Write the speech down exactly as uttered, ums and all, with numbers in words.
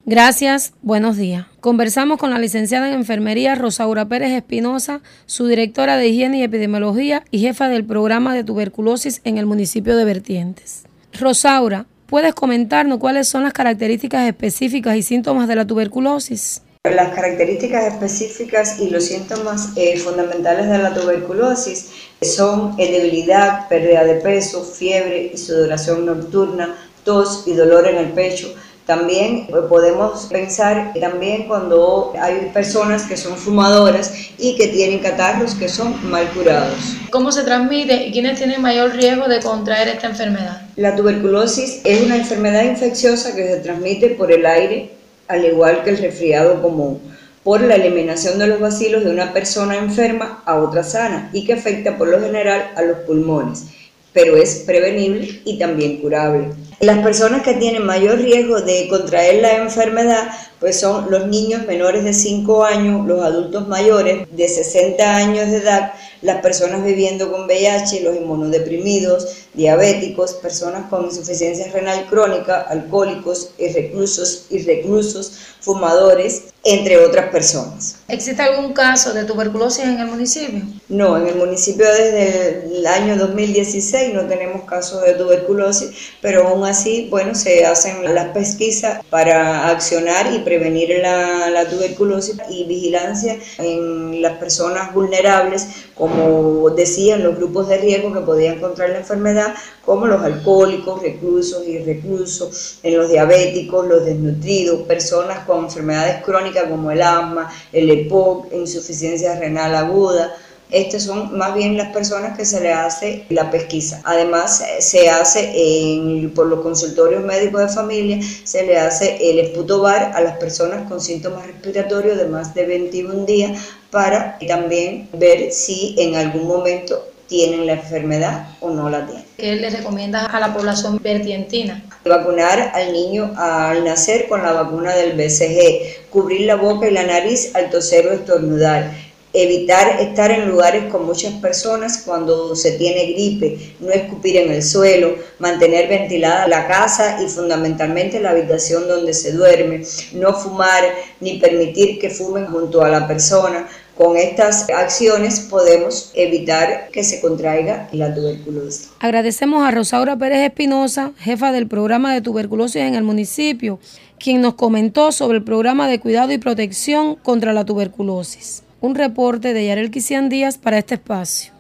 Gracias, buenos días. Conversamos con la licenciada en Enfermería Rosaura Pérez Espinosa, su directora de Higiene y Epidemiología y jefa del programa de tuberculosis en el municipio de Vertientes. Rosaura, ¿puedes comentarnos cuáles son las características específicas y síntomas de la tuberculosis? Las características específicas y los síntomas eh, fundamentales de la tuberculosis son eh, debilidad, pérdida de peso, fiebre y sudoración nocturna, tos y dolor en el pecho. También podemos pensar también cuando hay personas que son fumadoras y que tienen catarros que son mal curados. ¿Cómo se transmite y quiénes tienen mayor riesgo de contraer esta enfermedad? La tuberculosis es una enfermedad infecciosa que se transmite por el aire, al igual que el resfriado común, por la eliminación de los bacilos de una persona enferma a otra sana y que afecta por lo general a los pulmones, pero es prevenible y también curable. Las personas que tienen mayor riesgo de contraer la enfermedad pues son los niños menores de cinco años, los adultos mayores de sesenta años de edad, las personas viviendo con V I H, los inmunodeprimidos, diabéticos, personas con insuficiencia renal crónica, alcohólicos, reclusos y reclusos, fumadores, entre otras personas. ¿Existe algún caso de tuberculosis en el municipio? No, en el municipio desde el año dos mil dieciséis no tenemos casos de tuberculosis, pero aún así, bueno, se hacen las pesquisas para accionar y prevenir la, la tuberculosis y vigilancia en las personas vulnerables, como decían, los grupos de riesgo que podían contraer la enfermedad, como los alcohólicos, reclusos y reclusos, en los diabéticos, los desnutridos, personas con enfermedades crónicas como el asma, el E P O C, insuficiencia renal aguda. Estas son más bien las personas que se le hace la pesquisa. Además, se hace en, por los consultorios médicos de familia, se le hace el esputobar a las personas con síntomas respiratorios de más de veintiún días para también ver si en algún momento tienen la enfermedad o no la tienen. ¿Qué le recomiendas a la población vertientina? Vacunar al niño al nacer con la vacuna del B C G, cubrir la boca y la nariz al toser o estornudar, evitar estar en lugares con muchas personas cuando se tiene gripe, no escupir en el suelo, mantener ventilada la casa y fundamentalmente la habitación donde se duerme, no fumar ni permitir que fumen junto a la persona. Con estas acciones podemos evitar que se contraiga la tuberculosis. Agradecemos a Rosaura Pérez Espinosa, jefa del programa de tuberculosis en el municipio, quien nos comentó sobre el programa de cuidado y protección contra la tuberculosis. Un reporte de Yarel Quisian Díaz para este espacio.